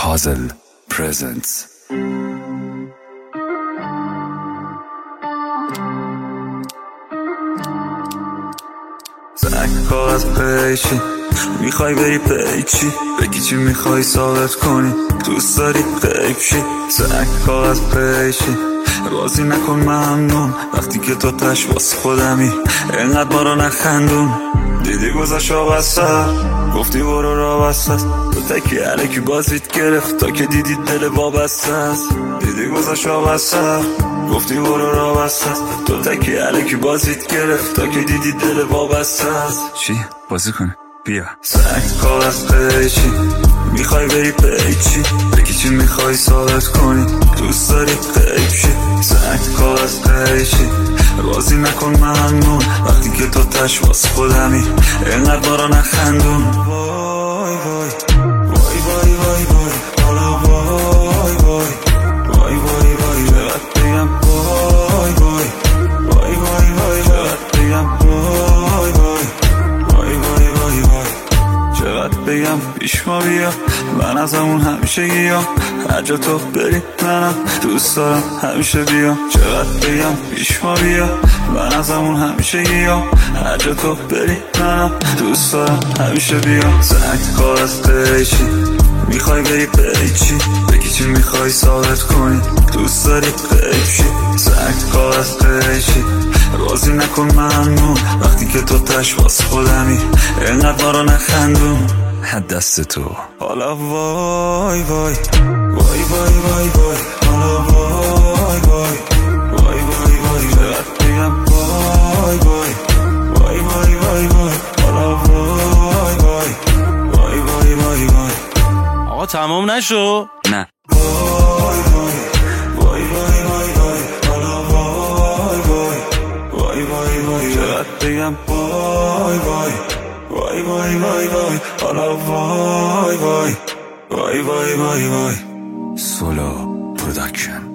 Puzzle presents. زنگ از پیشی میخوای بری پیچی بگی چی میخوای ثابت کنی دوست داری غیب شی زنگ از پیشی بازی نکن ممنون وقتی که تو تش واسه خودمی اینقدر ما رو نخندون دیدی گذاشت آب از سر گفتی برو را بسته است تو تکی علکی بازیت گرفت تا که دیدی دل وابسته است دیدی گذاشت آب از سر گفتی برو را بسته است تو تکی علکی بازیت گرفت تا که دیدی دل وابسته است چی؟ بازی کنه؟ بیا. سنگ کاغذ پیچی میخوای بری پیچی بگی چی میخوای ثابت کنی دوست داری غیب شی سنگ کاغذ پیچی بازی نکن ممنون وقتی که تو تش واسه خودمی اینقدر ما رو نخندون وای وای وای وای وای وای حالا وای وای وای وای وای چقدر بگم وای وای وای وای وای چقدر بگم وای وای وای وای وای وای چقدر بگم پیش ما بیا من از همون همیشه گیام هر جا تو بری منم دوست دارم همیشه بیام چقدر بگم پیش ما بیا من از همون همیشه گیام هر جا تو بری منم دوست دارم همیشه بیام زنگ کاغذ پیچی میخوای بری پیچی بگی چی میخوای ثابت کنی دوست داری غیب شی زنگ کاغذ پیچی بازی نکن ممنون وقتی که تو تش واسه خودمی اینقدر ما رو نخندون دست تو حالا وای وای وای وای وای وای حالا وای وای وای وای وای چقدر بگم وای وای وای وای وای وای حالا وای وای وای وای وای وای آقا تمام نشو نه وای وای وای وای وای وای حالا وای وای وای وای وای چقدر بگم وای وای وای وای وای وای حالا وای وای وای وای وای وای سولو پروداکشن.